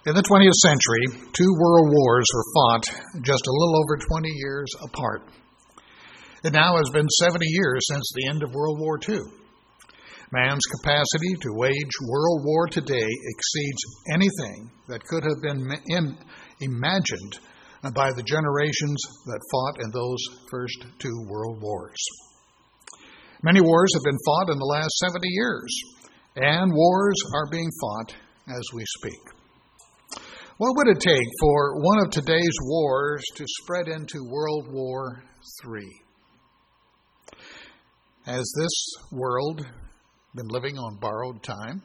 In the 20th century, two world wars were fought just a little over 20 years apart. It now has been 70 years since the end of World War II. Man's capacity to wage world war today exceeds anything that could have been imagined by the generations that fought in those first two world wars. Many wars have been fought in the last 70 years, and wars are being fought as we speak. What would it take for one of today's wars to spread into World War III? Has this world been living on borrowed time?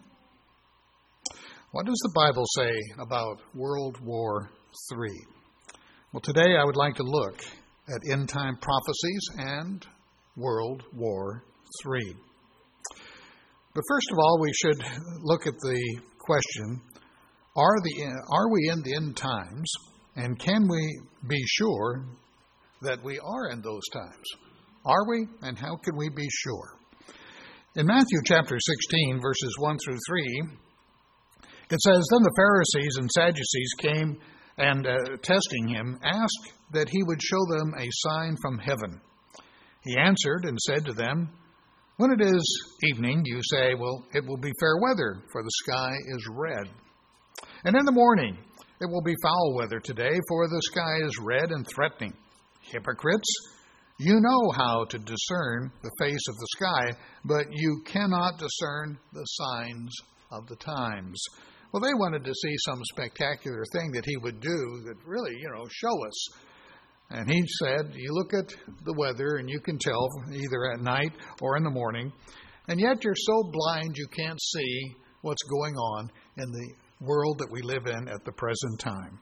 What does the Bible say about World War III? Well, today I would like to look at end-time prophecies and World War III. But first of all, we should look at the question, are we in the end times, and can we be sure that we are in those times? Are we, and how can we be sure? In Matthew chapter 16, verses 1 through 3, it says, "Then the Pharisees and Sadducees came and, testing him, asked that he would show them a sign from heaven. He answered and said to them, 'When it is evening, you say, well, it will be fair weather, for the sky is red. And in the morning, it will be foul weather today, for the sky is red and threatening. Hypocrites, you know how to discern the face of the sky, but you cannot discern the signs of the times.'" Well, they wanted to see some spectacular thing that he would do that really, show us. And he said, you look at the weather and you can tell either at night or in the morning, and yet you're so blind you can't see what's going on in the world that we live in at the present time.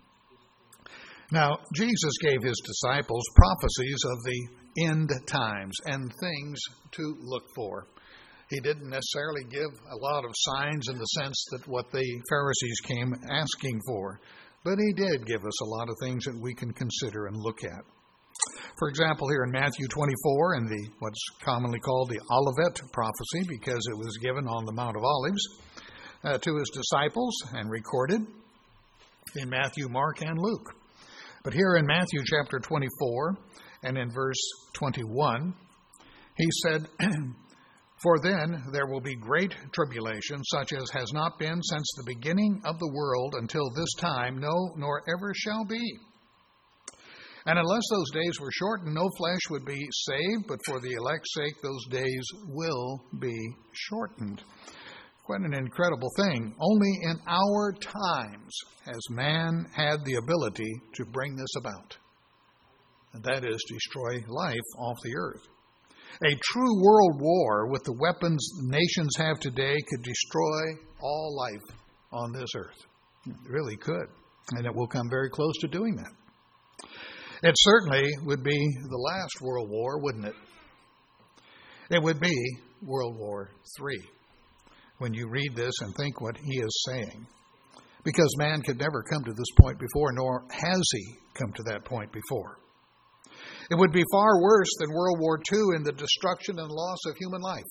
Now, Jesus gave his disciples prophecies of the end times and things to look for. He didn't necessarily give a lot of signs in the sense that what the Pharisees came asking for, but he did give us a lot of things that we can consider and look at. For example, here in Matthew 24, in the what's commonly called the Olivet prophecy, because it was given on the Mount of Olives to his disciples and recorded in Matthew, Mark, and Luke. But here in Matthew chapter 24 and in verse 21, he said, "For then there will be great tribulation, such as has not been since the beginning of the world until this time, no, nor ever shall be. And unless those days were shortened, no flesh would be saved, but for the elect's sake those days will be shortened." Quite an incredible thing. Only in our times has man had the ability to bring this about. And that is destroy life off the earth. A true world war with the weapons nations have today could destroy all life on this earth. It really could. And it will come very close to doing that. It certainly would be the last world war, wouldn't it? It would be World War III. When you read this and think what he is saying. Because man could never come to this point before, nor has he come to that point before. It would be far worse than World War II in the destruction and loss of human life.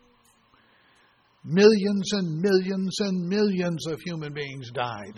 Millions and millions and millions of human beings died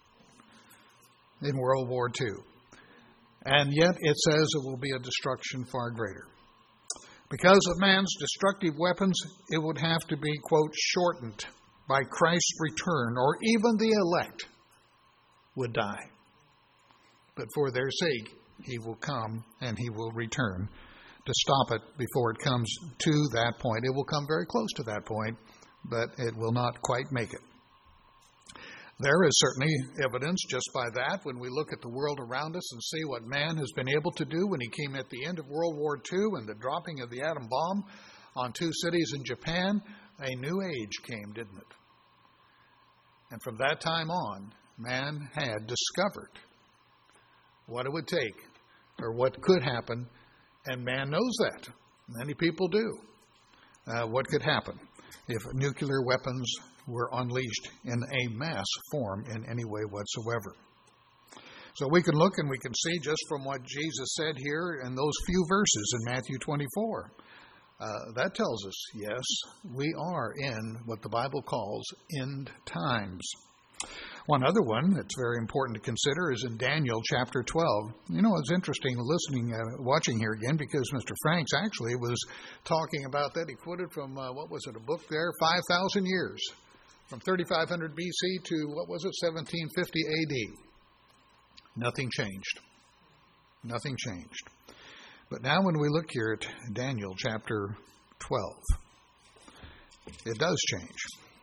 in World War II. And yet it says it will be a destruction far greater. Because of man's destructive weapons, it would have to be, quote, shortened by Christ's return, or even the elect would die. But for their sake, he will come and he will return to stop it before it comes to that point. It will come very close to that point, but it will not quite make it. There is certainly evidence just by that when we look at the world around us and see what man has been able to do when he came at the end of World War II and the dropping of the atom bomb on two cities in Japan. A new age came, didn't it? And from that time on, man had discovered what it would take or what could happen, and man knows that. Many people do. What could happen if nuclear weapons were unleashed in a mass form in any way whatsoever. So we can look and we can see just from what Jesus said here in those few verses in Matthew 24. That tells us, yes, we are in what the Bible calls end times. One other one that's very important to consider is in Daniel chapter 12. You know, it's interesting watching here again, because Mr. Franks actually was talking about that. He quoted from, a book there? 5,000 years. From 3500 BC to, 1750 AD. Nothing changed. Nothing changed. But now when we look here at Daniel chapter 12, it does change.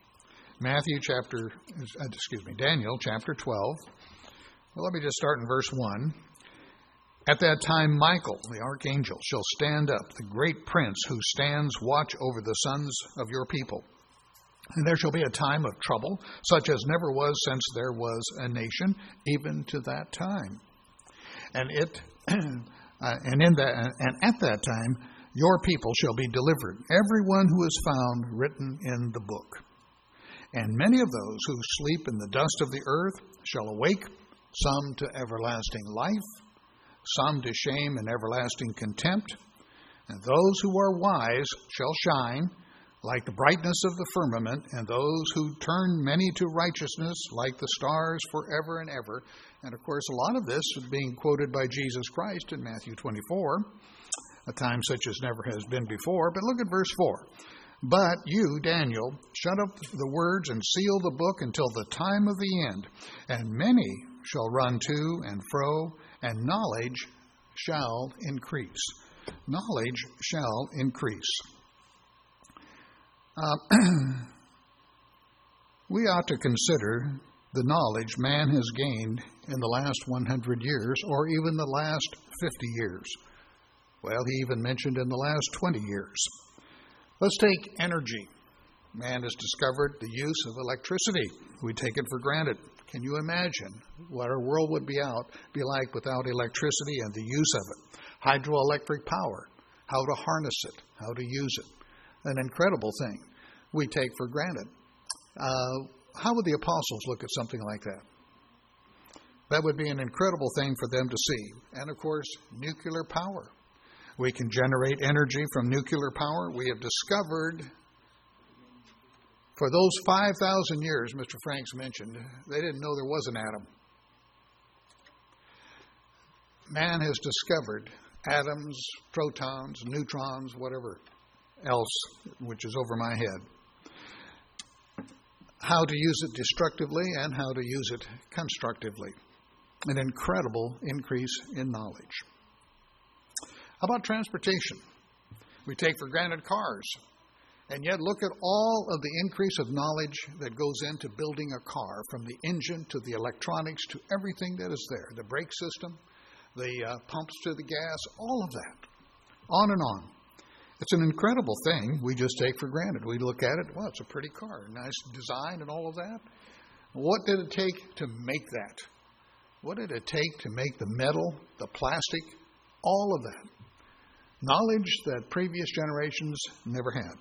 Daniel chapter 12. Well, let me just start in verse 1. At that time, Michael, the archangel, shall stand up, the great prince who stands watch over the sons of your people. And there shall be a time of trouble, such as never was since there was a nation, even to that time. And at that time, your people shall be delivered, everyone who is found written in the book. And many of those who sleep in the dust of the earth shall awake, some to everlasting life, some to shame and everlasting contempt. And those who are wise shall shine like the brightness of the firmament, and those who turn many to righteousness like the stars forever and ever. And of course, a lot of this is being quoted by Jesus Christ in Matthew 24, a time such as never has been before. But look at verse 4. But you, Daniel, shut up the words and seal the book until the time of the end. And many shall run to and fro, and knowledge shall increase. Knowledge shall increase. We ought to consider the knowledge man has gained in the last 100 years, or even the last 50 years. Well, he even mentioned in the last 20 years. Let's take energy. Man has discovered the use of electricity. We take it for granted. Can you imagine what our world would be like without electricity and the use of it? Hydroelectric power, how to harness it, how to use it. An incredible thing we take for granted. How would the apostles look at something like that? That would be an incredible thing for them to see. And of course, nuclear power. We can generate energy from nuclear power. We have discovered, for those 5,000 years Mr. Franks mentioned, they didn't know there was an atom. Man has discovered atoms, protons, neutrons, whatever else, which is over my head. How to use it destructively and how to use it constructively. An incredible increase in knowledge. How about transportation? We take for granted cars. And yet look at all of the increase of knowledge that goes into building a car, from the engine to the electronics to everything that is there. The brake system, the pumps to the gas, all of that. On and on. It's an incredible thing we just take for granted. We look at it, well, it's a pretty car, nice design and all of that. What did it take to make that? What did it take to make the metal, the plastic, all of that? Knowledge that previous generations never had.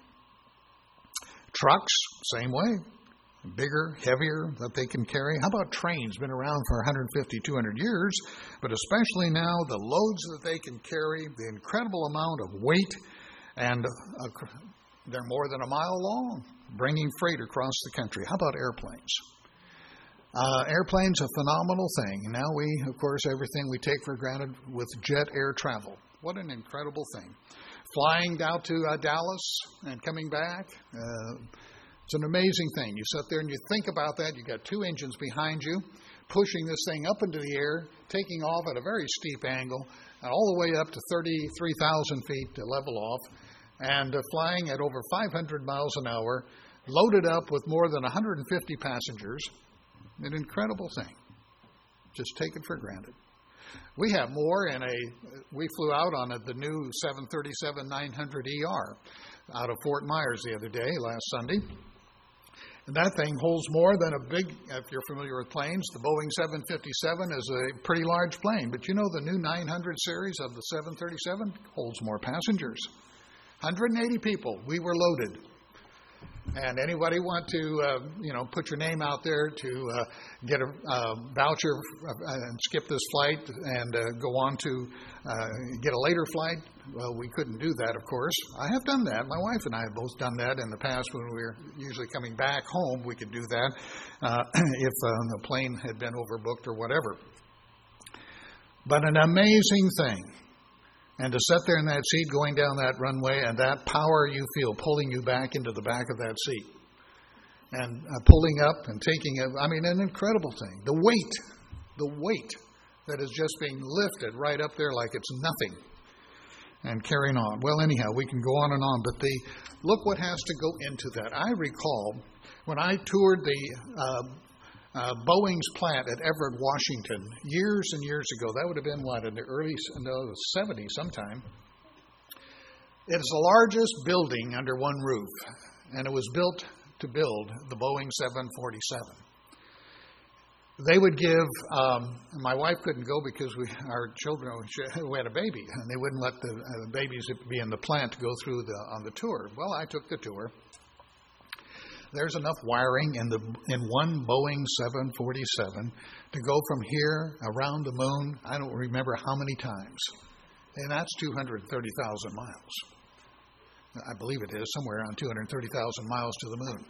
Trucks, same way. Bigger, heavier, that they can carry. How about trains? Been around for 150, 200 years, but especially now, the loads that they can carry, the incredible amount of weight, and they're more than a mile long, bringing freight across the country. How about airplanes? Airplanes, a phenomenal thing. Now of course, everything we take for granted with jet air travel. What an incredible thing. Flying out to Dallas and coming back, it's an amazing thing. You sit there and you think about that. You've got two engines behind you, pushing this thing up into the air, taking off at a very steep angle, and all the way up to 33,000 feet to level off, and flying at over 500 miles an hour, loaded up with more than 150 passengers. An incredible thing. Just take it for granted. We have more we flew out on the new 737-900ER out of Fort Myers the other day, last Sunday. And that thing holds more than if you're familiar with planes, the Boeing 757 is a pretty large plane. But you know the new 900 series of the 737 holds more passengers. 180 people. We were loaded. And anybody want to, put your name out there to get a voucher and skip this flight and go on to get a later flight? Well, we couldn't do that, of course. I have done that. My wife and I have both done that in the past when we were usually coming back home. We could do that if the plane had been overbooked or whatever. But an amazing thing. And to sit there in that seat going down that runway and that power you feel pulling you back into the back of that seat and pulling up and taking it, an incredible thing. The weight that is just being lifted right up there like it's nothing and carrying on. Well, anyhow, we can go on and on, but look what has to go into that. I recall when I toured the Boeing's plant at Everett, Washington, years and years ago. That would have been, in the 70s sometime. It's the largest building under one roof, and it was built to build the Boeing 747. They would give, my wife couldn't go because we had a baby, and they wouldn't let the babies be in the plant to go through on the tour. Well, I took the tour. There's enough wiring in one Boeing 747 to go from here around the moon, I don't remember how many times. And that's 230,000 miles. I believe it is, somewhere around 230,000 miles to the moon.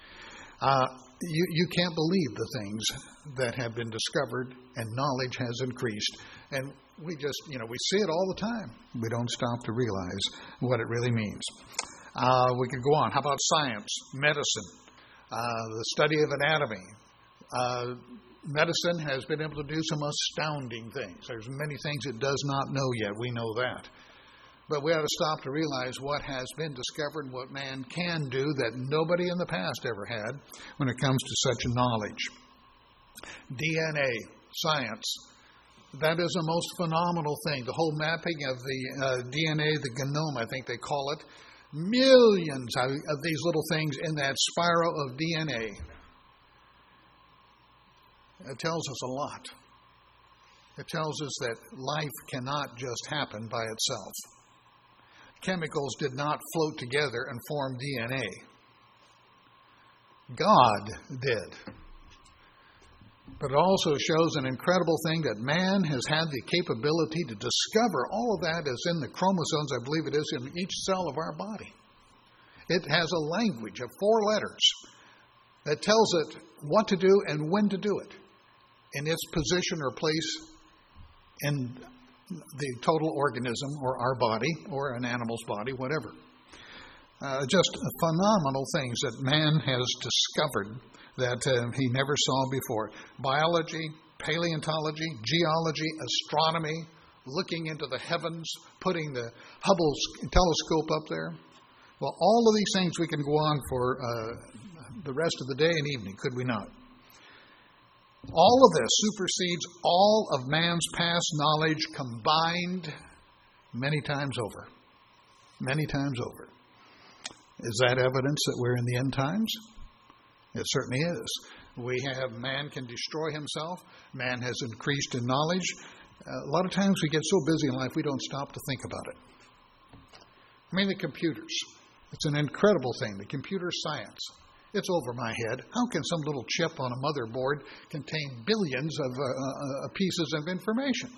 You can't believe the things that have been discovered, and knowledge has increased. And we just, we see it all the time. We don't stop to realize what it really means. We could go on. How about science, medicine, the study of anatomy? Medicine has been able to do some astounding things. There's many things it does not know yet. We know that. But we ought to stop to realize what has been discovered and what man can do that nobody in the past ever had when it comes to such knowledge. DNA, science. That is a most phenomenal thing. The whole mapping of the DNA, the genome, I think they call it. Millions of these little things in that spiral of DNA. It tells us a lot. It tells us that life cannot just happen by itself. Chemicals did not float together and form DNA. God did. But it also shows an incredible thing that man has had the capability to discover all of that is in the chromosomes, I believe it is, in each cell of our body. It has a language of 4 letters that tells it what to do and when to do it in its position or place in the total organism or our body or an animal's body, whatever. Just phenomenal things that man has discovered that he never saw before. Biology, paleontology, geology, astronomy, looking into the heavens, putting the Hubble telescope up there. Well, all of these things we can go on for the rest of the day and evening, could we not? All of this supersedes all of man's past knowledge combined many times over. Many times over. Is that evidence that we're in the end times? It certainly is. We have man can destroy himself. Man has increased in knowledge. A lot of times we get so busy in life we don't stop to think about it. The computers. It's an incredible thing. The computer science. It's over my head. How can some little chip on a motherboard contain billions of pieces of information?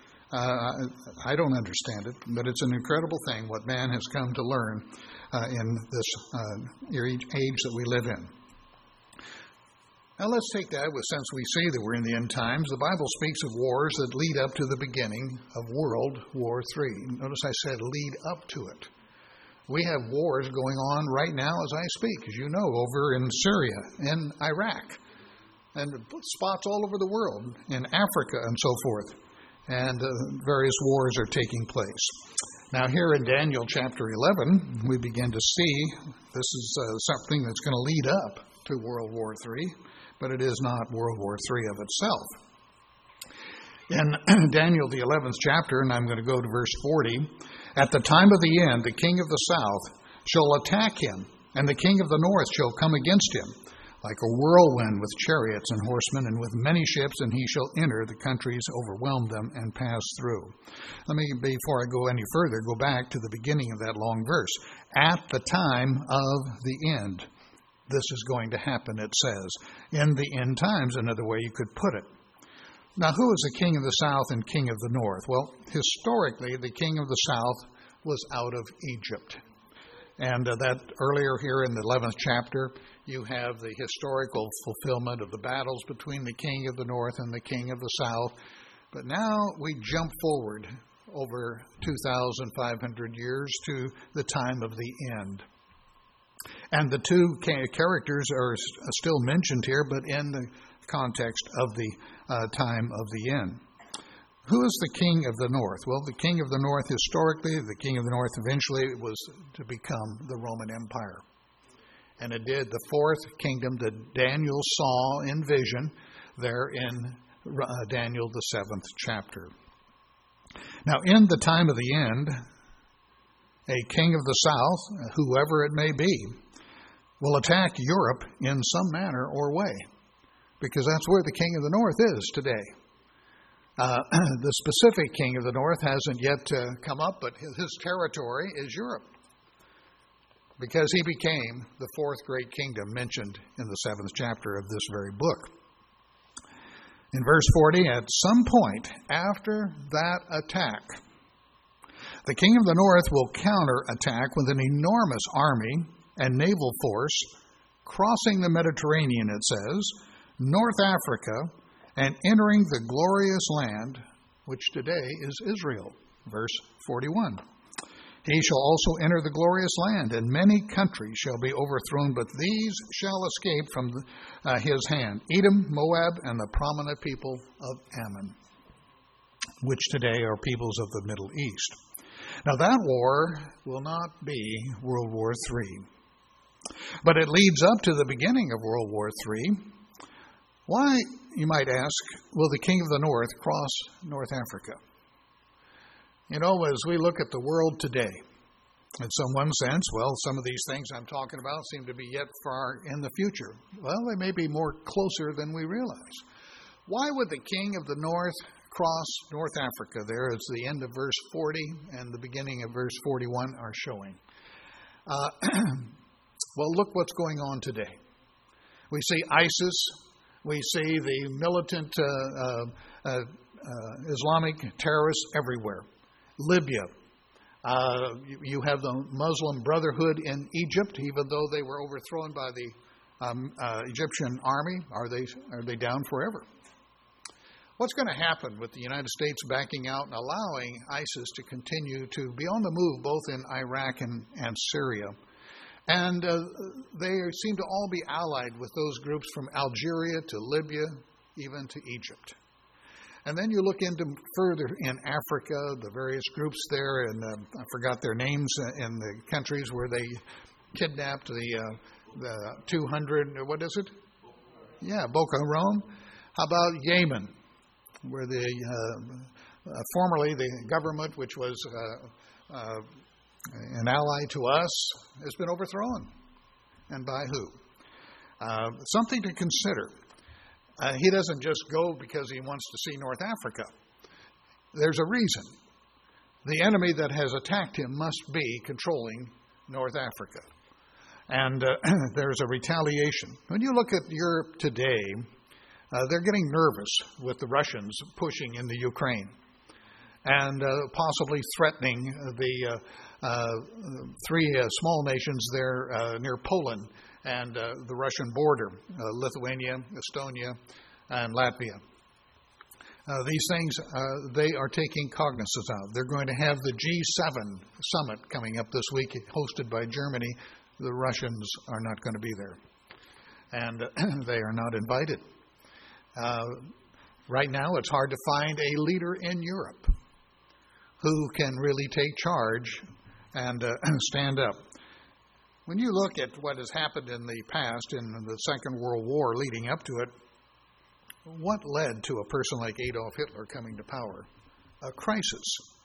I don't understand it, but it's an incredible thing what man has come to learn in this age that we live in. Now let's take that, since we say that we're in the end times, the Bible speaks of wars that lead up to the beginning of World War III. Notice I said lead up to it. We have wars going on right now as I speak, as you know, over in Syria, in Iraq, and spots all over the world, in Africa and so forth. And various wars are taking place. Now here in Daniel chapter 11, we begin to see this is something that's going to lead up to World War III, but it is not World War III of itself. In Daniel the 11th chapter, and I'm going to go to verse 40, at the time of the end, the king of the south shall attack him, and the king of the north shall come against him, like a whirlwind with chariots and horsemen, and with many ships, and he shall enter the countries, overwhelm them, and pass through. Let me, before I go any further, go back to the beginning of that long verse. At the time of the end. this is going to happen, it says, in the end times, another way you could put it. Now, who is the king of the south and king of the north? Well, historically, the king of the south was out of Egypt. And that earlier here in the 11th chapter, you have the historical fulfillment of the battles between the king of the north and the king of the south. But now we jump forward over 2,500 years to the time of the end. And the two characters are still mentioned here, but in the context of the time of the end. Who is the king of the north? Well, the king of the north historically, the king of the north eventually was to become the Roman Empire. And it did. The fourth kingdom that Daniel saw in vision there in Daniel, the 7th chapter. Now, in the time of the end, a king of the south, whoever it may be, will attack Europe in some manner or way, because that's where the king of the north is today. The specific king of the north hasn't yet come up, but his territory is Europe, because he became the fourth great kingdom mentioned in the 7th chapter of this very book. In verse 40, at some point after that attack, the king of the north will counterattack with an enormous army and naval force, crossing the Mediterranean, it says, North Africa, and entering the glorious land, which today is Israel. Verse 41. He shall also enter the glorious land, and many countries shall be overthrown, but these shall escape from his hand. Edom, Moab, and the prominent people of Ammon, which today are peoples of the Middle East. Now that war will not be World War III, but it leads up to the beginning of World War III. Why, you might ask, will the king of the north cross North Africa? You know, as we look at the world today, in one sense, well, some of these things I'm talking about seem to be yet far in the future. Well, they may be more closer than we realize. Why would the king of the north cross North Africa there, as the end of verse 40 and the beginning of verse 41 are showing? Well, look what's going on today. We see ISIS. We see the militant Islamic terrorists everywhere. Libya. You have the Muslim Brotherhood in Egypt, even though they were overthrown by the Egyptian army. Are they down forever? What's going to happen with the United States backing out and allowing ISIS to continue to be on the move both in Iraq and Syria? And they seem to all be allied with those groups from Algeria to Libya, even to Egypt. And then you look into further in Africa, the various groups there, and I forgot their names, in the countries where they kidnapped the 200, what is it? Yeah, Boko Haram. How about Yemen, where formerly the government, which was an ally to us, has been overthrown. And by who? Something to consider. He doesn't just go because he wants to see North Africa. There's a reason. The enemy that has attacked him must be controlling North Africa. And there's a retaliation. When you look at Europe today, they're getting nervous with the Russians pushing into Ukraine and possibly threatening the three small nations there near Poland and the Russian border, Lithuania, Estonia, and Latvia. These things, they are taking cognizance of. They're going to have the G7 summit coming up this week, hosted by Germany. The Russians are not going to be there. And they are not invited. Right now, it's hard to find a leader in Europe who can really take charge and stand up. When you look at what has happened in the past, in the Second World War leading up to it, what led to a person like Adolf Hitler coming to power? A crisis.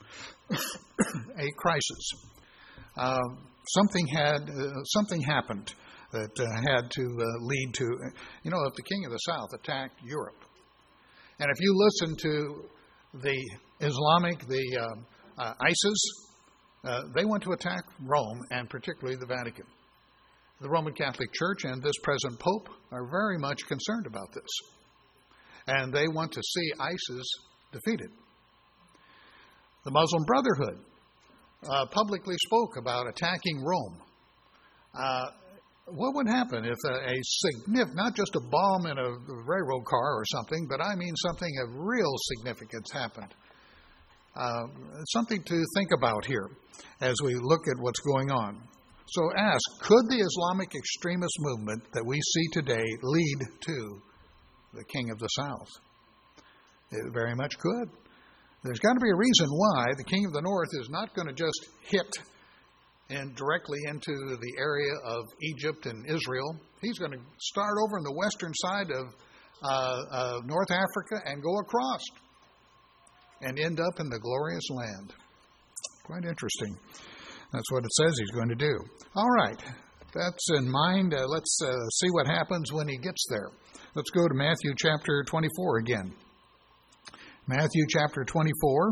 A crisis. Something happened that had to lead to, if the king of the south attacked Europe, and if you listen to the Islamic, ISIS, they want to attack Rome and particularly the Vatican. The Roman Catholic Church and this present Pope are very much concerned about this. And they want to see ISIS defeated. The Muslim Brotherhood publicly spoke about attacking Rome. What would happen if not just a bomb in a railroad car or something, but I mean something of real significance happened? Something to think about here as we look at what's going on. So ask, could the Islamic extremist movement that we see today lead to the King of the South? It very much could. There's got to be a reason why the King of the North is not going to just hit directly into the area of Egypt and Israel. He's going to start over on the western side of North Africa and go across and end up in the glorious land. Quite interesting. That's what it says he's going to do. All right. That's in mind. Let's see what happens when he gets there. Let's go to Matthew chapter 24 again. Matthew chapter 24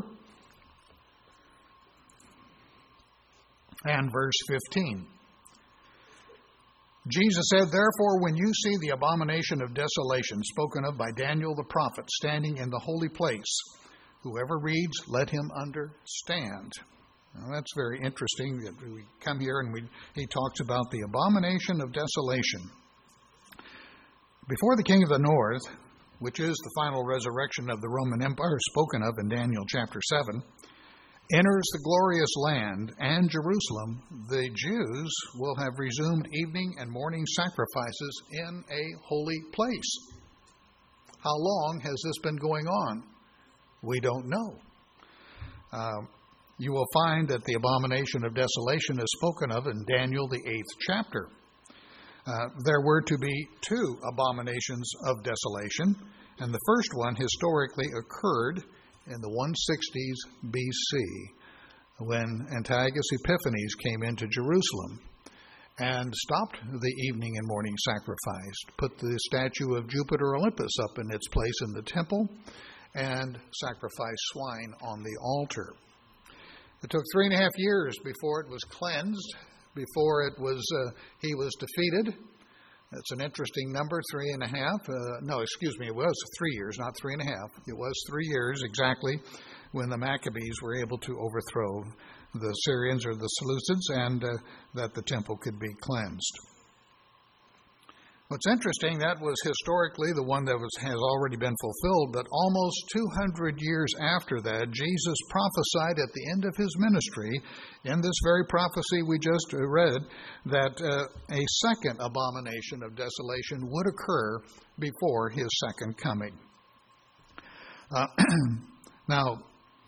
and verse 15. Jesus said, "Therefore, when you see the abomination of desolation spoken of by Daniel the prophet standing in the holy place, whoever reads, let him understand." Now, that's very interesting. We come here and he talks about the abomination of desolation. Before the King of the North, which is the final resurrection of the Roman Empire spoken of in Daniel chapter 7, enters the glorious land and Jerusalem, the Jews will have resumed evening and morning sacrifices in a holy place. How long has this been going on? We don't know. You will find that the abomination of desolation is spoken of in Daniel, the 8th chapter. There were to be 2 abominations of desolation, and the first one historically occurred in the 160s BC when Antiochus Epiphanes came into Jerusalem and stopped the evening and morning sacrifice, put the statue of Jupiter Olympus up in its place in the temple, and sacrificed swine on the altar. It took 3.5 years before it was cleansed, before he was defeated. That's an interesting number, 3.5. It was 3 years, not 3.5. It was 3 years exactly when the Maccabees were able to overthrow the Syrians or the Seleucids and that the temple could be cleansed. What's interesting, that was historically the one that has already been fulfilled, but almost 200 years after that, Jesus prophesied at the end of his ministry, in this very prophecy we just read, that a second abomination of desolation would occur before his second coming. Now,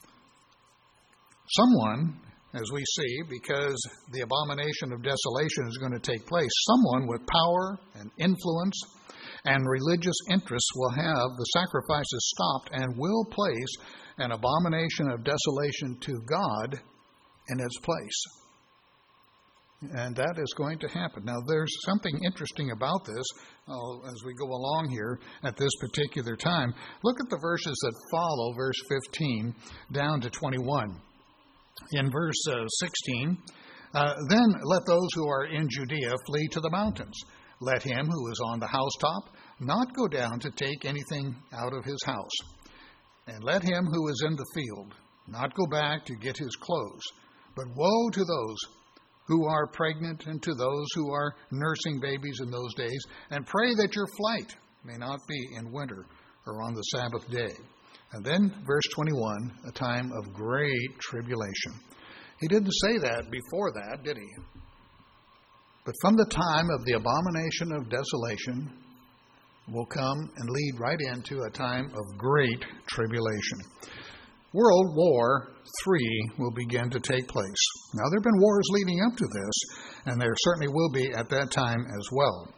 someone, as we see, because the abomination of desolation is going to take place, someone with power and influence and religious interests will have the sacrifices stopped and will place an abomination of desolation to God in its place. And that is going to happen. Now, there's something interesting about this as we go along here at this particular time. Look at the verses that follow, verse 15 down to 21. In verse 16, then let those who are in Judea flee to the mountains. Let him who is on the housetop not go down to take anything out of his house. And let him who is in the field not go back to get his clothes. But woe to those who are pregnant and to those who are nursing babies in those days. And pray that your flight may not be in winter or on the Sabbath day. And then, verse 21, a time of great tribulation. He didn't say that before that, did he? But from the time of the abomination of desolation will come and lead right into a time of great tribulation. World War III will begin to take place. Now, there have been wars leading up to this, and there certainly will be at that time as well.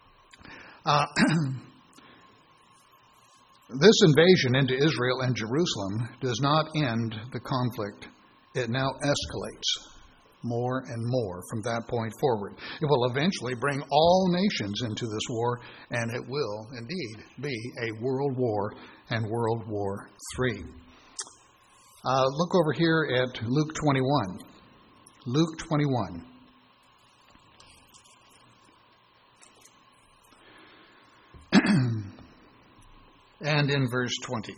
This invasion into Israel and Jerusalem does not end the conflict. It now escalates more and more from that point forward. It will eventually bring all nations into this war, and it will indeed be a world war and World War III. Look over here at Luke 21. Luke 21. and in verse 20.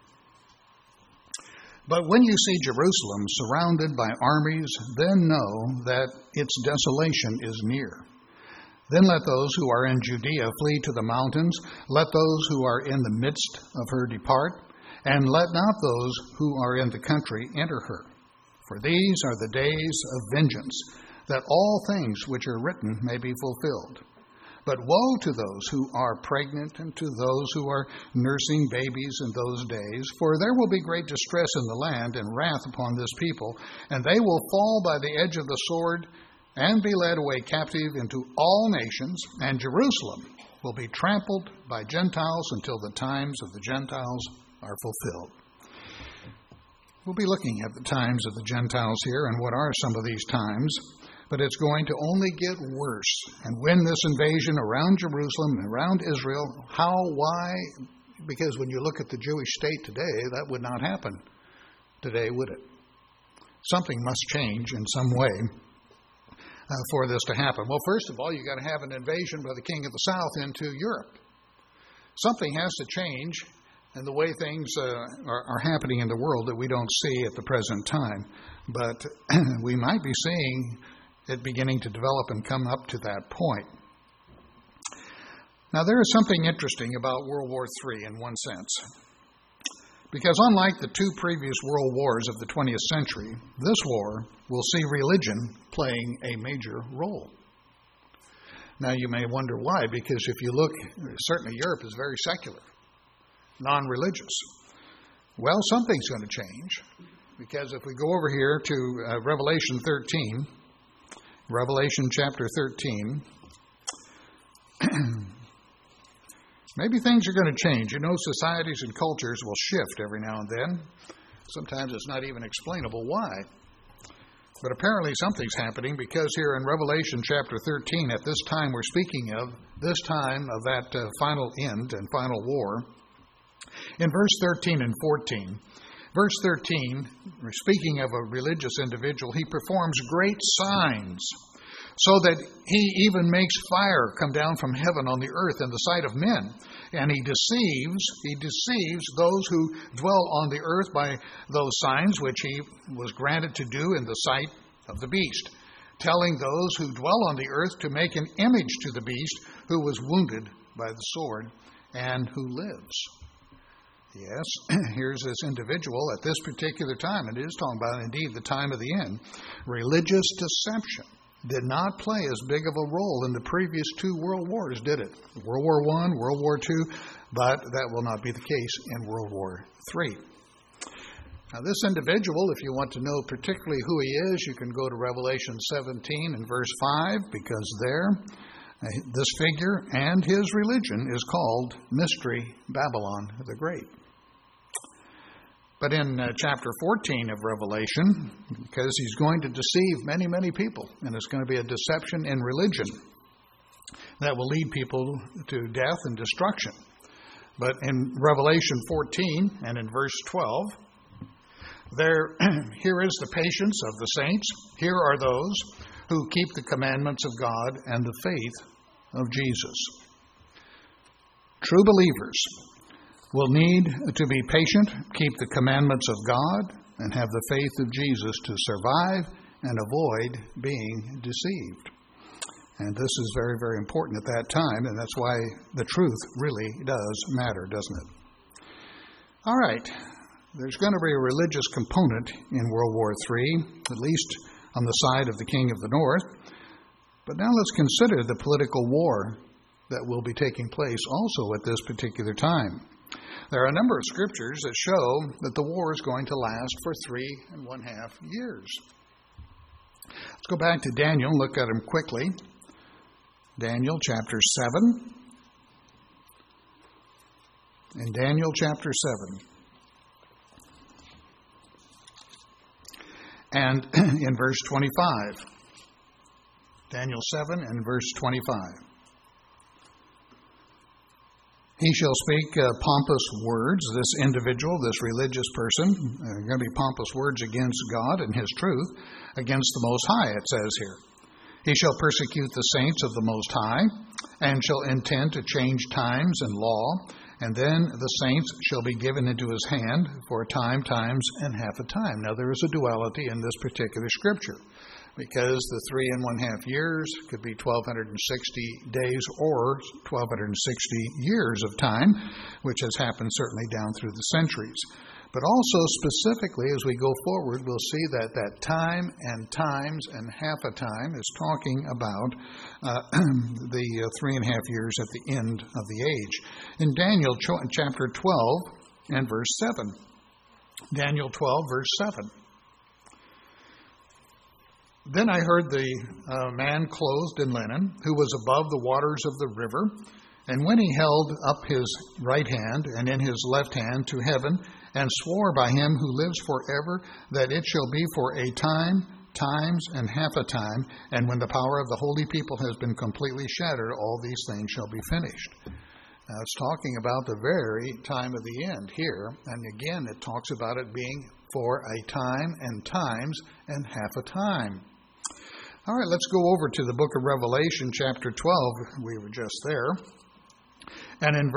But when you see Jerusalem surrounded by armies, then know that its desolation is near. Then let those who are in Judea flee to the mountains. Let those who are in the midst of her depart. And let not those who are in the country enter her. For these are the days of vengeance, that all things which are written may be fulfilled. But woe to those who are pregnant and to those who are nursing babies in those days, for there will be great distress in the land and wrath upon this people, and they will fall by the edge of the sword and be led away captive into all nations, and Jerusalem will be trampled by Gentiles until the times of the Gentiles are fulfilled. We'll be looking at the times of the Gentiles here and what are some of these times. But it's going to only get worse. And when this invasion around Jerusalem, around Israel, how, why? Because when you look at the Jewish state today, that would not happen today, would it? Something must change in some way for this to happen. Well, first of all, you've got to have an invasion by the king of the south into Europe. Something has to change in the way things are happening in the world that we don't see at the present time. But we might be seeing it beginning to develop and come up to that point. Now, there is something interesting about World War III in one sense. Because unlike the two previous world wars of the 20th century, this war will see religion playing a major role. Now, you may wonder why, because if you look, certainly Europe is very secular, non-religious. Well, something's going to change, because if we go over here to Revelation 13, Revelation chapter 13, maybe things are going to change. You know, societies and cultures will shift every now and then. Sometimes it's not even explainable why. But apparently something's happening, because here in Revelation chapter 13, at this time we're speaking of, this time of that final end and final war, in verse 13 and 14, verse 13, speaking of a religious individual, he performs great signs, so that he even makes fire come down from heaven on the earth in the sight of men. And he deceives those who dwell on the earth by those signs which he was granted to do in the sight of the beast, telling those who dwell on the earth to make an image to the beast who was wounded by the sword and who lives. Yes, here's this individual at this particular time, and it is talking about indeed the time of the end. Religious deception did not play as big of a role in the previous two world wars, did it? World War I, World War II, but that will not be the case in World War III. Now, this individual, if you want to know particularly who he is, you can go to Revelation 17 and verse 5, because there, this figure and his religion is called Mystery Babylon the Great. But in chapter 14 of Revelation, because he's going to deceive many, many people, and it's going to be a deception in religion that will lead people to death and destruction. But in Revelation 14 and in verse 12, here is the patience of the saints. Here are those who keep the commandments of God and the faith of Jesus. True believers will need to be patient, keep the commandments of God, and have the faith of Jesus to survive and avoid being deceived. And this is very, very important at that time, and that's why the truth really does matter, doesn't it? All right, there's going to be a religious component in World War III, at least on the side of the King of the North. But now let's consider the political war that will be taking place also at this particular time. There are a number of scriptures that show that the war is going to last for 3.5 years. Let's go back to Daniel and look at him quickly. Daniel chapter 7. In Daniel chapter 7. And in verse 25. Daniel 7 and verse 25. He shall speak pompous words, this individual, this religious person, going to be pompous words against God and his truth, against the Most High, it says here. He shall persecute the saints of the Most High, and shall intend to change times and law, And then the saints shall be given into his hand for a time, times, and half a time. Now there is a duality in this particular scripture, because the 3.5 years could be 1,260 days or 1,260 years of time, which has happened certainly down through the centuries. But also specifically, as we go forward, we'll see that that time and times and half a time is talking about the 3.5 years at the end of the age. In Daniel chapter 12 and verse 7. Daniel 12, verse 7. Then I heard the man clothed in linen, who was above the waters of the river, and when he held up his right hand and in his left hand to heaven, and swore by him who lives forever, that it shall be for a time, times, and half a time, and when the power of the holy people has been completely shattered, all these things shall be finished. Now it's talking about the very time of the end here, and again it talks about it being for a time and times and half a time. All right, let's go over to the book of Revelation, chapter 12. We were just there. And in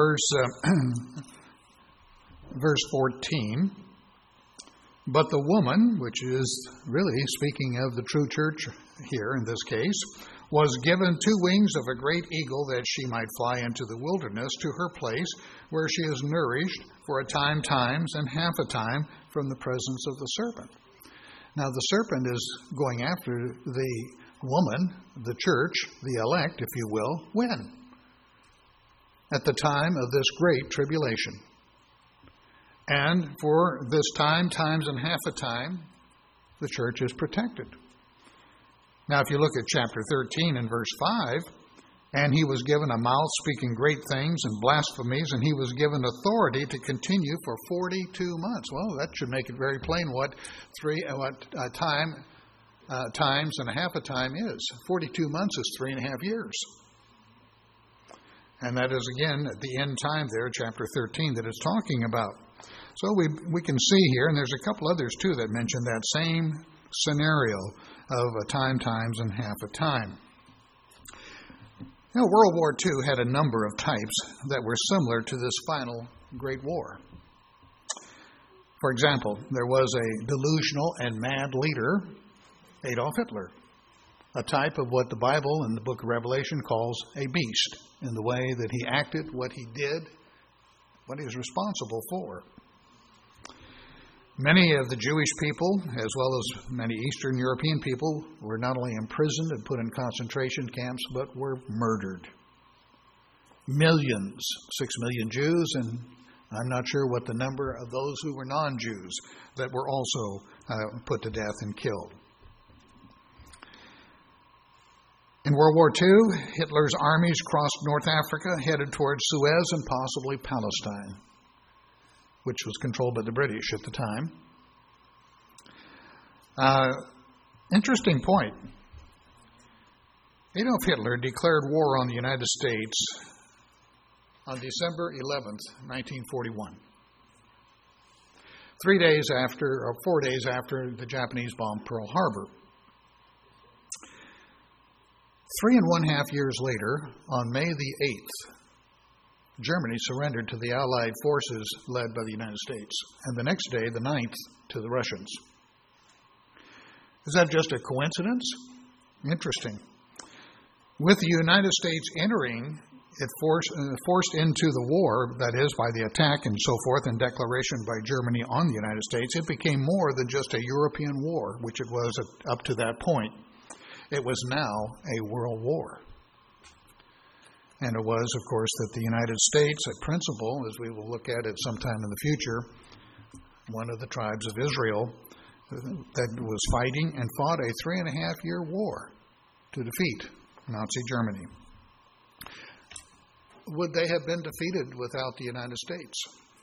verse 14, but the woman, which is really speaking of the true church here in this case, was given 2 wings of a great eagle, that she might fly into the wilderness to her place, where she is nourished for a time, times, and half a time from the presence of the serpent. Now the serpent is going after the woman, the church, the elect, if you will, when? At the time of this great tribulation. And for this time, times, and half a time, the church is protected. Now, if you look at chapter 13 and verse 5, and he was given a mouth speaking great things and blasphemies, and he was given authority to continue for 42 months. Well, that should make it very plain what times and a half a time is. 42 months is 3.5 years. And that is, again, at the end time there, chapter 13, that it's talking about. So we can see here, and there's a couple others too that mention that same scenario of a time, times, and half a time. Now, World War II had a number of types that were similar to this final Great War. For example, there was a delusional and mad leader, Adolf Hitler, a type of what the Bible in the book of Revelation calls a beast, in the way that he acted, what he did, what he was responsible for. Many of the Jewish people, as well as many Eastern European people, were not only imprisoned and put in concentration camps, but were murdered. Millions, 6 million Jews, and I'm not sure what the number of those who were non-Jews that were also put to death and killed. In World War II, Hitler's armies crossed North Africa, headed towards Suez and possibly Palestine, which was controlled by the British at the time. Interesting point. Adolf Hitler declared war on the United States on December 11th, 1941. 4 days after the Japanese bombed Pearl Harbor. 3.5 years later, on May the 8th, Germany surrendered to the Allied forces led by the United States, and the next day, the 9th, to the Russians. Is that just a coincidence? Interesting. With the United States entering, it forced into the war, that is, by the attack and so forth, and declaration by Germany on the United States, it became more than just a European war, which it was up to that point. It was now a world war. And it was, of course, that the United States, at principle, as we will look at it sometime in the future, one of the tribes of Israel that was fighting and fought a 3.5-year war to defeat Nazi Germany. Would they have been defeated without the United States?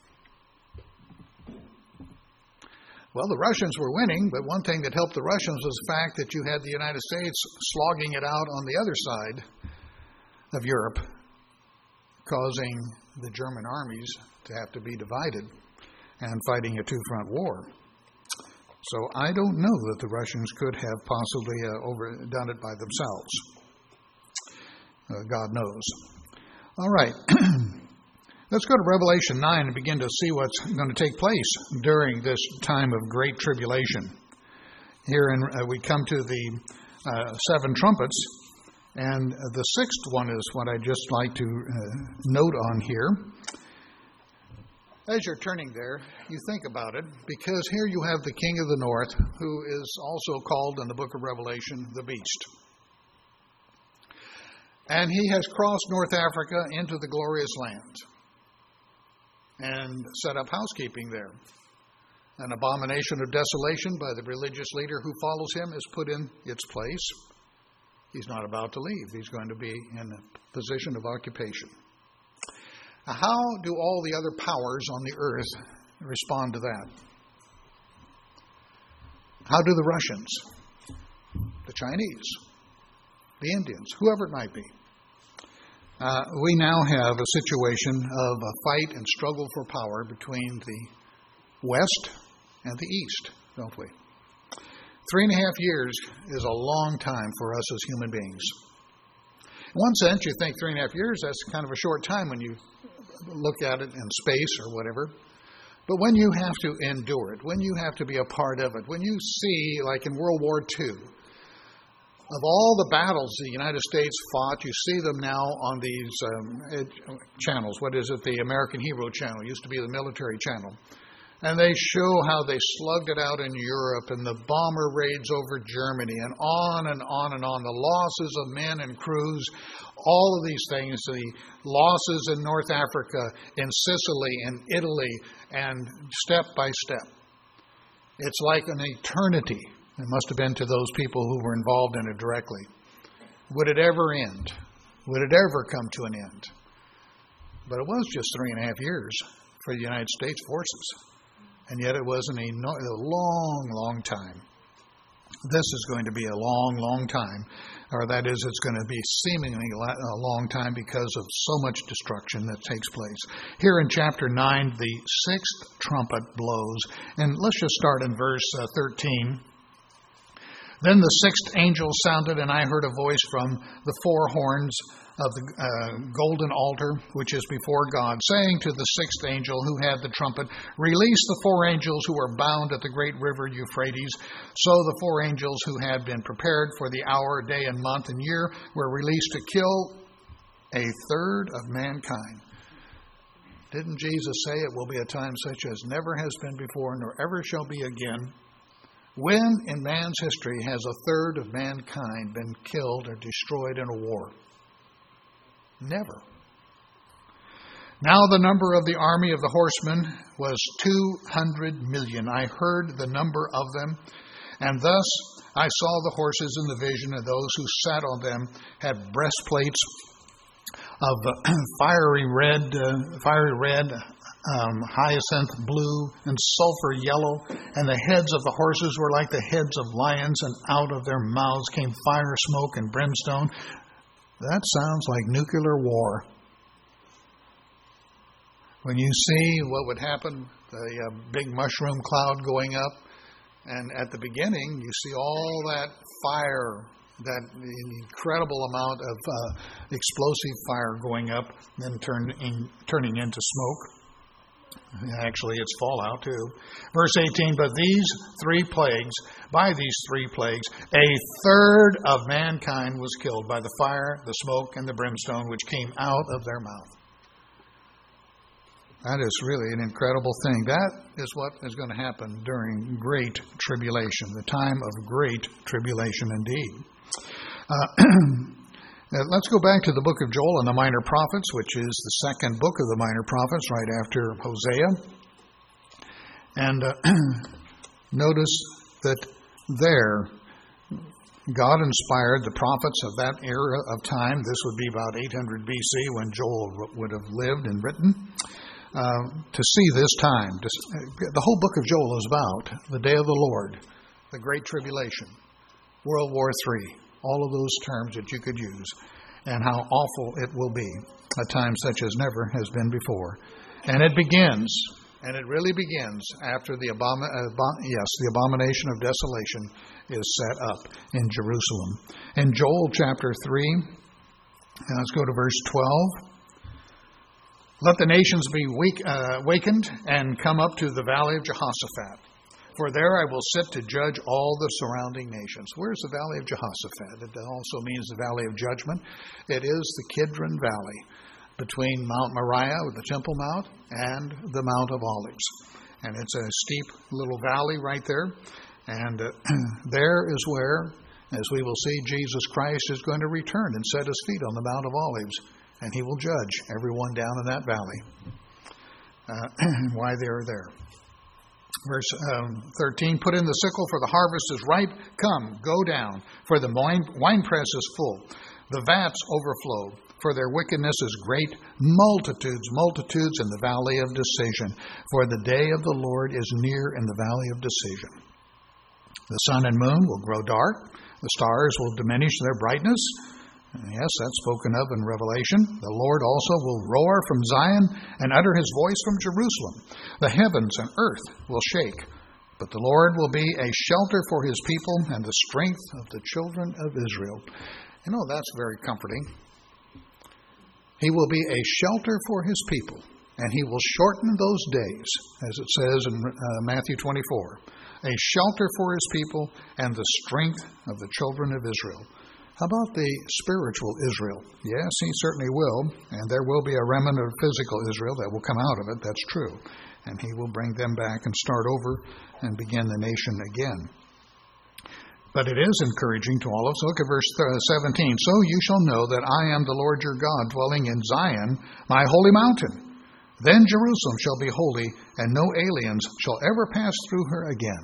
Well, the Russians were winning, but one thing that helped the Russians was the fact that you had the United States slogging it out on the other side of Europe, causing the German armies to have to be divided and fighting a two-front war. So I don't know that the Russians could have possibly done it by themselves. God knows. All right. Let's go to Revelation 9 and begin to see what's going to take place during this time of great tribulation. Here we come to the 7 trumpets, and the 6th one is what I'd just like to note on here. As you're turning there, you think about it, because here you have the King of the North, who is also called in the book of Revelation the Beast. And he has crossed North Africa into the glorious land and set up housekeeping there. An abomination of desolation by the religious leader who follows him is put in its place. He's not about to leave. He's going to be in a position of occupation. How do all the other powers on the earth respond to that? How do the Russians, the Chinese, the Indians, whoever it might be? We now have a situation of a fight and struggle for power between the West and the East, don't we? 3.5 years is a long time for us as human beings. In one sense, you think 3.5 years, that's kind of a short time when you look at it in space or whatever. But when you have to endure it, when you have to be a part of it, when you see, like in World War II, of all the battles the United States fought, you see them now on these channels. What is it? The American Hero Channel. It used to be the military channel. And they show how they slugged it out in Europe and the bomber raids over Germany and on and on and on. The losses of men and crews, all of these things, the losses in North Africa, in Sicily, in Italy, and step by step. It's like an eternity. It must have been to those people who were involved in it directly. Would it ever end? Would it ever come to an end? But it was just 3.5 years for the United States forces. And yet it wasn't a long, long time. This is going to be a long, long time. Or that is, it's going to be seemingly a long time because of so much destruction that takes place. Here in chapter 9, the 6th trumpet blows. And let's just start in verse 13. Then the 6th angel sounded, and I heard a voice from the 4 horns of the golden altar, which is before God, saying to the 6th angel who had the trumpet, "Release the 4 angels who are bound at the great river Euphrates." So the 4 angels who had been prepared for the hour, day, and month, and year were released to kill 1/3 of mankind. Didn't Jesus say it will be a time such as never has been before, nor ever shall be again? When in man's history has 1/3 of mankind been killed or destroyed in a war? Never. Now the number of the army of the horsemen was 200 million. I heard the number of them, and thus I saw the horses in the vision, and those who sat on them had breastplates of fiery red, hyacinth blue, and sulfur yellow, and the heads of the horses were like the heads of lions, and out of their mouths came fire, smoke, and brimstone. That sounds like nuclear war. When you see what would happen, the big mushroom cloud going up, and at the beginning you see all that fire, that incredible amount of explosive fire going up, then turning into smoke. Actually, it's fallout too. Verse 18, but by these 3 plagues, 1/3 of mankind was killed by the fire, the smoke, and the brimstone which came out of their mouth. That is really an incredible thing. That is what is going to happen during great tribulation, the time of great tribulation indeed. Let's go back to the book of Joel and the Minor Prophets, which is the 2nd book of the Minor Prophets, right after Hosea. And notice that there, God inspired the prophets of that era of time. This would be about 800 BC when Joel would have lived and written, to see this time. The whole book of Joel is about the day of the Lord, the Great Tribulation, World War III. All of those terms that you could use, and how awful it will be, a time such as never has been before. And it begins, and it really begins, after the abomination of desolation is set up in Jerusalem. In Joel chapter 3, let's go to verse 12. Let the nations be wakened and come up to the valley of Jehoshaphat. For there I will sit to judge all the surrounding nations. Where's the valley of Jehoshaphat? It also means the valley of judgment. It is the Kidron Valley between Mount Moriah, the Temple Mount, and the Mount of Olives. And it's a steep little valley right there. And there is where, as we will see, Jesus Christ is going to return and set his feet on the Mount of Olives. And he will judge everyone down in that valley. Why they are there. Verse 13, put in the sickle, for the harvest is ripe. Come, go down, for the winepress is full. The vats overflow, for their wickedness is great. Multitudes in the valley of decision. For the day of the Lord is near in the valley of decision. The sun and moon will grow dark. The stars will diminish their brightness. Yes, that's spoken of in Revelation. The Lord also will roar from Zion and utter his voice from Jerusalem. The heavens and earth will shake, but the Lord will be a shelter for his people and the strength of the children of Israel. You know, that's very comforting. He will be a shelter for his people, and he will shorten those days, as it says in Matthew 24. A shelter for his people and the strength of the children of Israel. How about the spiritual Israel? Yes, he certainly will. And there will be a remnant of physical Israel that will come out of it. That's true. And he will bring them back and start over and begin the nation again. But it is encouraging to all of us. Look at verse 17. So you shall know that I am the Lord your God, dwelling in Zion, my holy mountain. Then Jerusalem shall be holy, and no aliens shall ever pass through her again.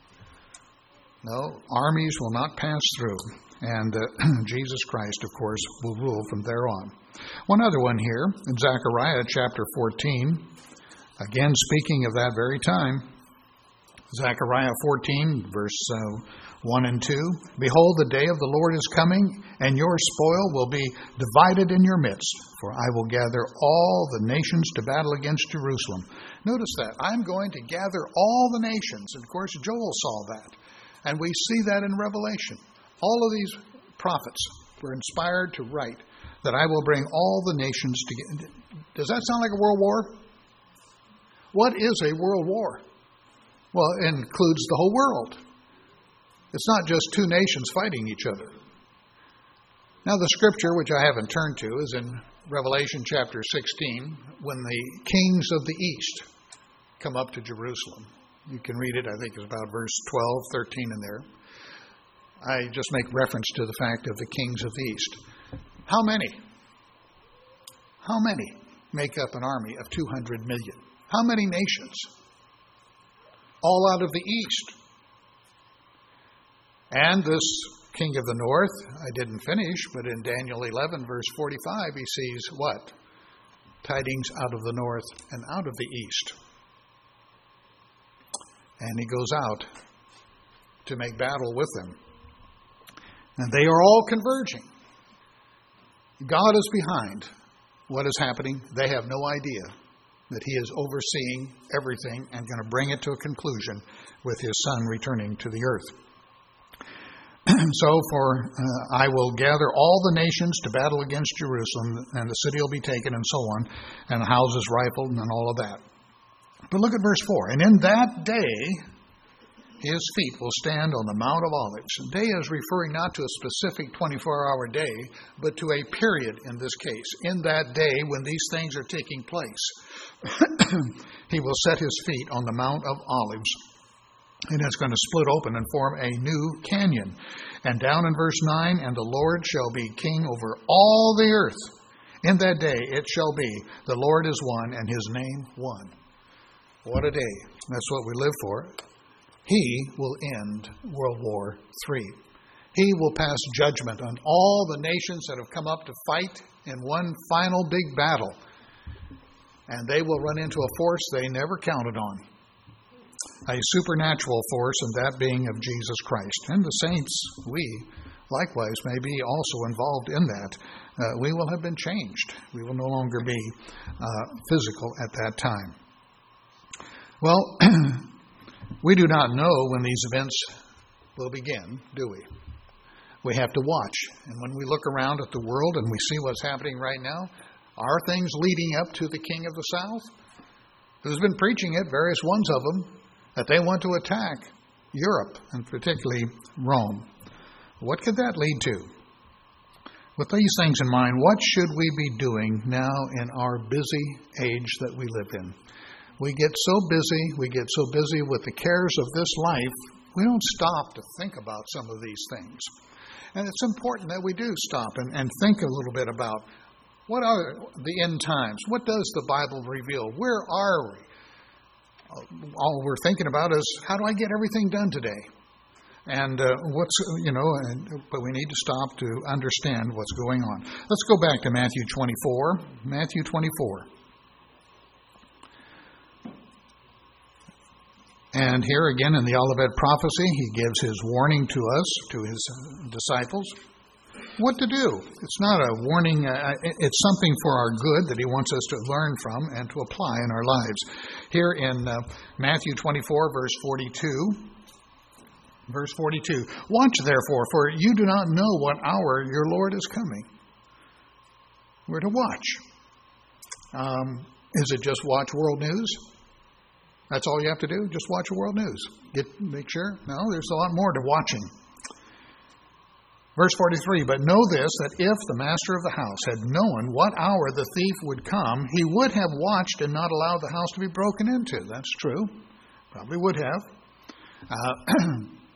No, armies will not pass through. And Jesus Christ, of course, will rule from there on. One other one here, in Zechariah chapter 14, again speaking of that very time. Zechariah 14, verse 1 and 2. Behold, the day of the Lord is coming, and your spoil will be divided in your midst. For I will gather all the nations to battle against Jerusalem. Notice that. I'm going to gather all the nations. And of course, Joel saw that. And we see that in Revelation. All of these prophets were inspired to write that I will bring all the nations together. Does that sound like a world war? What is a world war? Well, it includes the whole world. It's not just two nations fighting each other. Now, the scripture, which I haven't turned to, is in Revelation chapter 16, when the kings of the east come up to Jerusalem. You can read it, I think it's about verse 12, 13 in there. I just make reference to the fact of the kings of the east. How many? How many make up an army of 200 million? How many nations? All out of the east. And this king of the north, I didn't finish, but in Daniel 11, verse 45, he sees what? Tidings out of the north and out of the east. And he goes out to make battle with them. And they are all converging. God is behind what is happening. They have no idea that he is overseeing everything and going to bring it to a conclusion with his son returning to the earth. So I will gather all the nations to battle against Jerusalem, and the city will be taken, and so on, and the houses rifled, and all of that. But look at verse 4. And in that day, his feet will stand on the Mount of Olives. Day is referring not to a specific 24-hour day, but to a period in this case. In that day, when these things are taking place, he will set his feet on the Mount of Olives. And it's going to split open and form a new canyon. And down in verse 9, and the Lord shall be king over all the earth. In that day it shall be, the Lord is one, and his name one. What a day. That's what we live for. He will end World War III. He will pass judgment on all the nations that have come up to fight in one final big battle. And they will run into a force they never counted on. A supernatural force, and that being of Jesus Christ. And the saints, we likewise may be also involved in that. We will have been changed. We will no longer be physical at that time. Well, we do not know when these events will begin, do we? We have to watch. And when we look around at the world and we see what's happening right now, Are things leading up to the king of the south? Who's been preaching it, various ones of them, that they want to attack Europe, and particularly Rome. What could that lead to? With these things in mind, what should we be doing now in our busy age that we live in? We get so busy with the cares of this life, we don't stop to think about some of these things. And it's important that we do stop and think a little bit about what are the end times? What does the Bible reveal? Where are we? All we're thinking about is, how do I get everything done today? And but we need to stop to understand what's going on. Let's go back to Matthew 24. Matthew 24. And here again in the Olivet prophecy, he gives his warning to us, to his disciples, what to do. It's not a warning, it's something for our good that he wants us to learn from and to apply in our lives. Here in Matthew 24, verse 42. Verse 42, watch therefore, for you do not know what hour your Lord is coming. We're to watch. Is it just watch world news? That's all you have to do? Just watch world news? Make sure? No, there's a lot more to watching. Verse 43, but know this, that if the master of the house had known what hour the thief would come, he would have watched and not allowed the house to be broken into. That's true. Probably would have.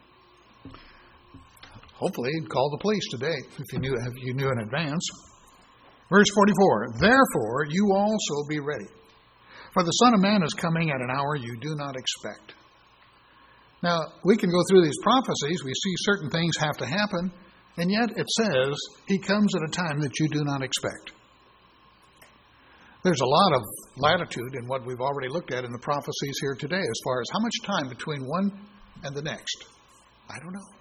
Hopefully, he'd call the police today if you knew in advance. Verse 44, therefore you also be ready, for the Son of Man is coming at an hour you do not expect. Now, we can go through these prophecies. We see certain things have to happen, and yet it says he comes at a time that you do not expect. There's a lot of latitude in what we've already looked at in the prophecies here today as far as how much time between one and the next. I don't know.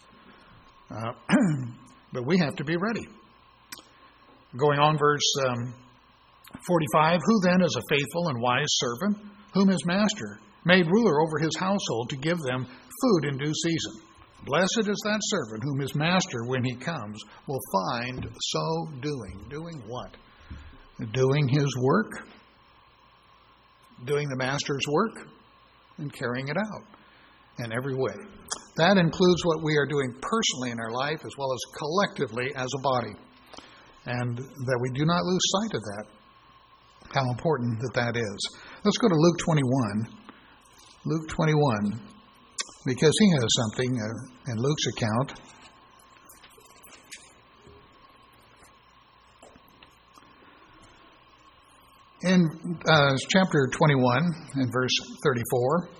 But we have to be ready. Going on, verse 45, who then is a faithful and wise servant, whom his master made ruler over his household to give them food in due season? Blessed is that servant whom his master, when he comes, will find so doing. Doing what? Doing his work, doing the master's work, and carrying it out in every way. That includes what we are doing personally in our life as well as collectively as a body. And that we do not lose sight of that, how important that is. Let's go to Luke 21. Luke 21, because he has something in Luke's account. In chapter 21, in verse 34,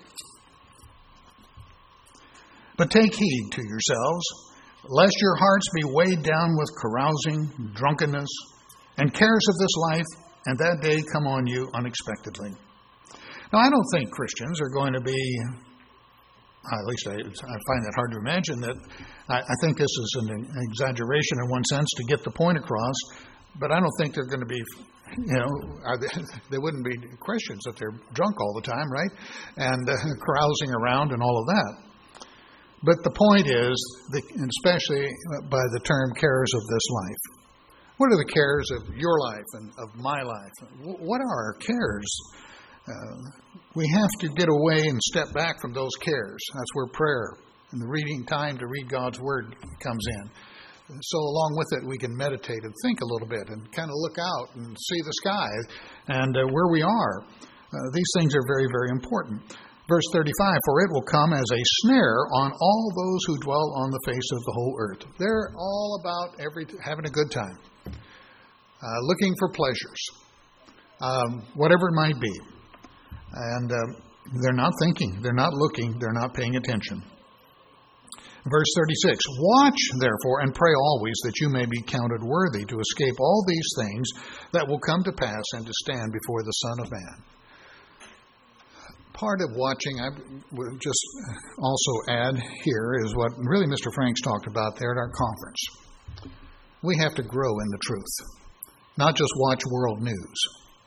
but take heed to yourselves, lest your hearts be weighed down with carousing, drunkenness, and cares of this life, and that day come on you unexpectedly. Now, I don't think Christians are going to be, at least I find that hard to imagine, that I think this is an exaggeration in one sense to get the point across, but I don't think they're going to be, they wouldn't be Christians if they're drunk all the time, right? And carousing around and all of that. But the point is, especially by the term cares of this life. What are the cares of your life and of my life? What are our cares? We have to get away and step back from those cares. That's where prayer and the reading time to read God's Word comes in. So along with it, we can meditate and think a little bit and kind of look out and see the sky and where we are. These things are very, very important. Verse 35, for it will come as a snare on all those who dwell on the face of the whole earth. They're all about having a good time, looking for pleasures, whatever it might be. And they're not thinking, they're not looking, they're not paying attention. Verse 36, watch therefore and pray always that you may be counted worthy to escape all these things that will come to pass and to stand before the Son of Man. Part of watching, I would just also add here, is what really Mr. Franks talked about there at our conference. We have to grow in the truth, not just watch world news.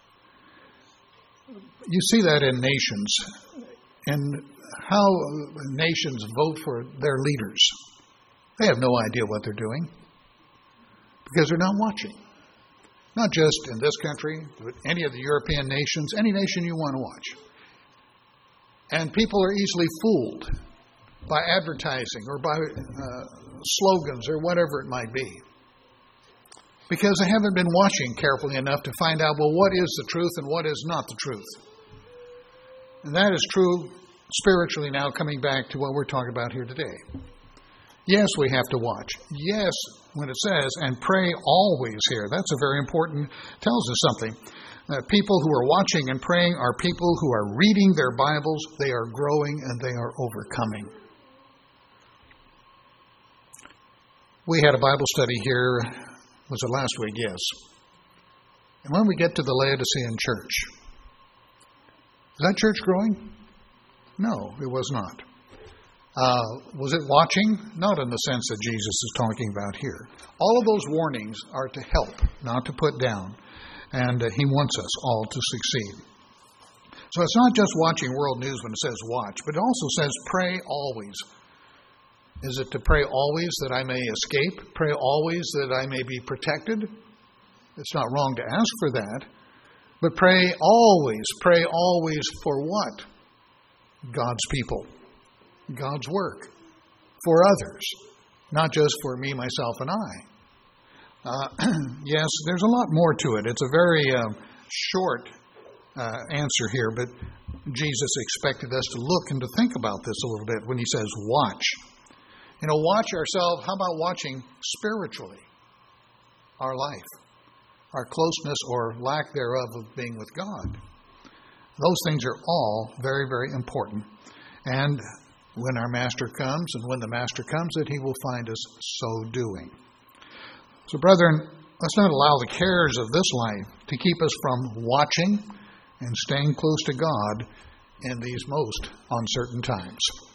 You see that in nations, and how nations vote for their leaders. They have no idea what they're doing because they're not watching. Not just in this country, but any of the European nations, any nation you want to watch. And people are easily fooled by advertising or by slogans or whatever it might be, because they haven't been watching carefully enough to find out, well, what is the truth and what is not the truth. And that is true spiritually now, coming back to what we're talking about here today. Yes, we have to watch. Yes, when it says, and pray always here, that's a very important, tells us something. People who are watching and praying are people who are reading their Bibles, they are growing, and they are overcoming. We had a Bible study here, was it last week? Yes. And when we get to the Laodicean church, is that church growing? No, it was not. Was it watching? Not in the sense that Jesus is talking about here. All of those warnings are to help, not to put down. And He wants us all to succeed. So it's not just watching world news when it says watch, but it also says pray always. Is it to pray always that I may escape? Pray always that I may be protected? It's not wrong to ask for that. But pray always for what? God's people. God's work. For others. Not just for me, myself, and I. Yes, there's a lot more to it. It's a very short answer here, but Jesus expected us to look and to think about this a little bit when He says watch. Watch ourselves. How about watching spiritually our life, our closeness or lack thereof of being with God? Those things are all very, very important. And when our Master comes, and when the Master comes, that He will find us so doing. So, brethren, let's not allow the cares of this life to keep us from watching and staying close to God in these most uncertain times.